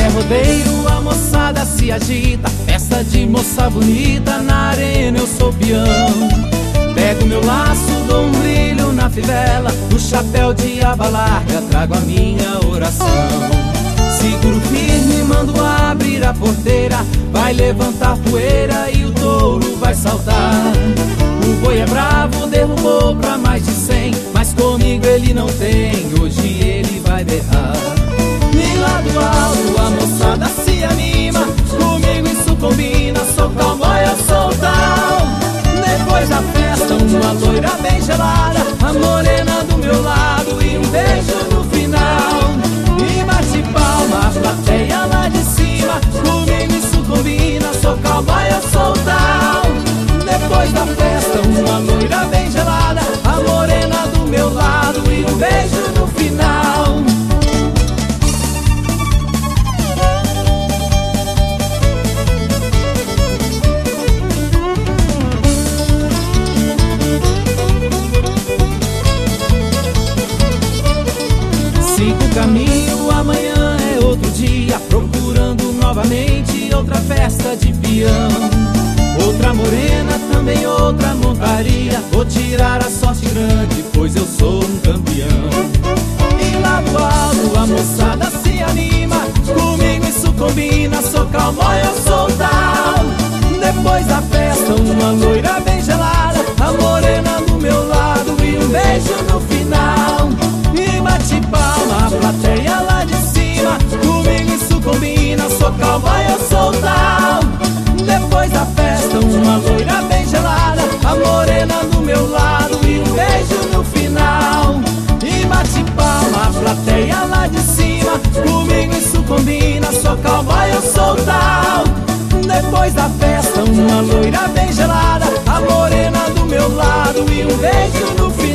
É rodeio, a moçada se agita, festa de moça bonita, na arena eu sou peão. Pego meu laço, dou um brilho na fivela, no chapéu de aba larga trago a minha oração. Seguro firme, mando abrir a porteira, vai levantar poeira e o touro vai saltar. O boi é bravo, derrubou pra mais de 100, mas comigo ele não tem, hoje ele vai berrar. E lá do alto a moçada se anima, comigo isso combina, sou cowboy, eu sou tal. Depois da festa uma loira bem gelada, a morena do meu lado e um beijo no final. E bate palma, a plateia lá de cima, comigo isso combina, sou cowboy, eu sou tal. Depois da festa uma loira bem gelada, a morena do meu lado e um beijo no final. Sigo o caminho, amanhã é outro dia, procurando novamente outra festa de peão. Outra morena, também outra montaria, vou tirar a sorte grande, pois eu sou um campeão. E lá do alto a moçada se anima, comigo isso combina, sou cowboy, eu sou tal. Depois da festa uma loira bem gelada, a morena do meu lado e um beijo no final. E bate palma, a plateia lá de cima, comigo isso combina, sou cowboy, eu sou tal. Depois da festa uma loira bem gelada, a morena do meu lado e um beijo no final. E bate palma, a plateia lá de cima, comigo isso combina, sou cowboy, eu sou tal. Depois da festa uma loira bem gelada, a morena do meu lado e um beijo no final.